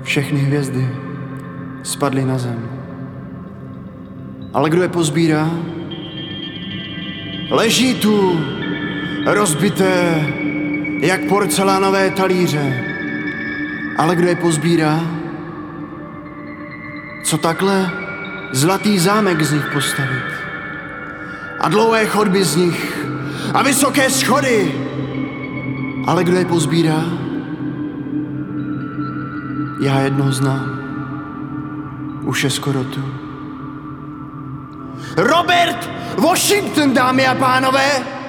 Všechny hvězdy spadly na zem. Ale kdo je pozbírá? Leží tu rozbité jak porcelánové talíře. Ale kdo je pozbírá? Co takhle zlatý zámek z nich postavit? A dlouhé chodby z nich a vysoké schody. Ale kdo je pozbírá? Já jednoho znám. Už je skoro tu. Robert Washington, dámy a pánové!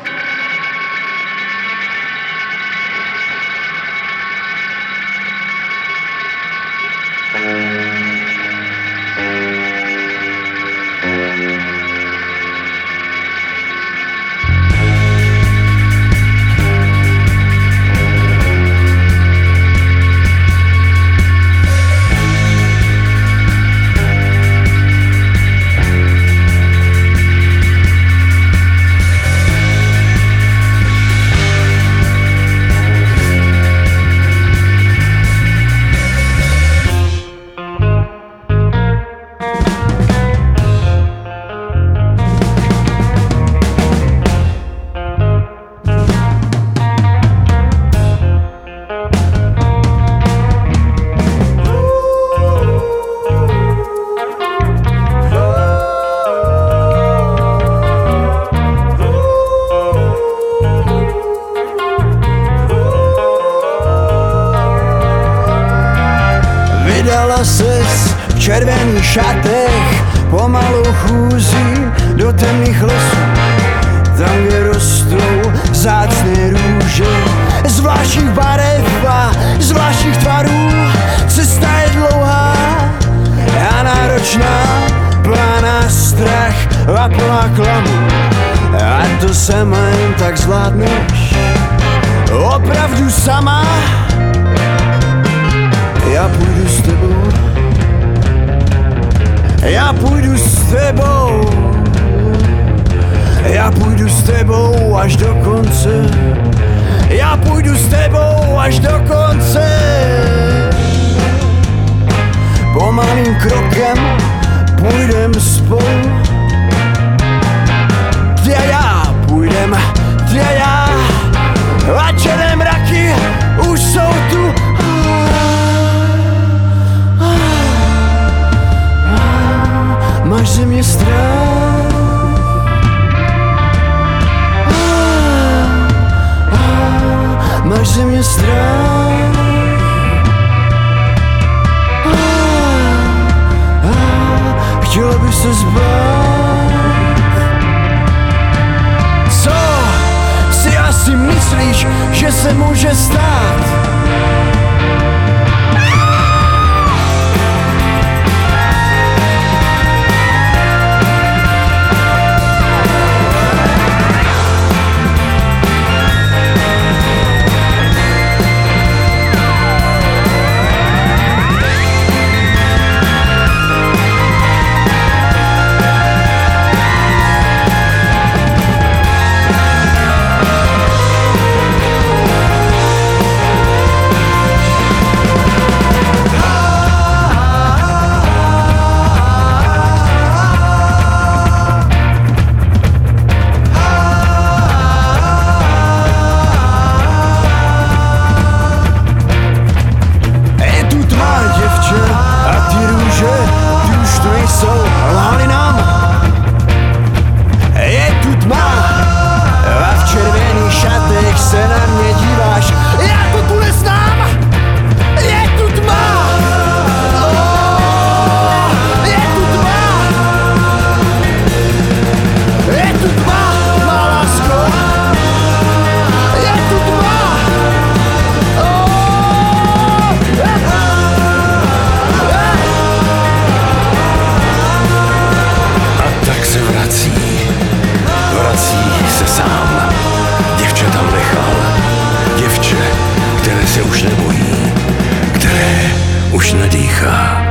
Vydala ses v červených šatech, pomalu chůzí do temných lesů, tam, kde rostou vzácné růže, zvláštních barev a zvláštních tvarů. Cesta je dlouhá a náročná, plná strach a plná klamu. A to sama jen tak zvládneš, opravdu sama. Já půjdu s tebou, já půjdu s tebou, já půjdu s tebou až do konce, já půjdu s tebou až do konce. Pomalým krokem půjdem spolu, ty a já půjdem, ty a já, a černé mraky už jsou tu. Máš ze mě strach, máš ze mě strach, chtěla bych se zbavit. Co si asi myslíš, že se může stát? Už nebojí, které už nedýchá.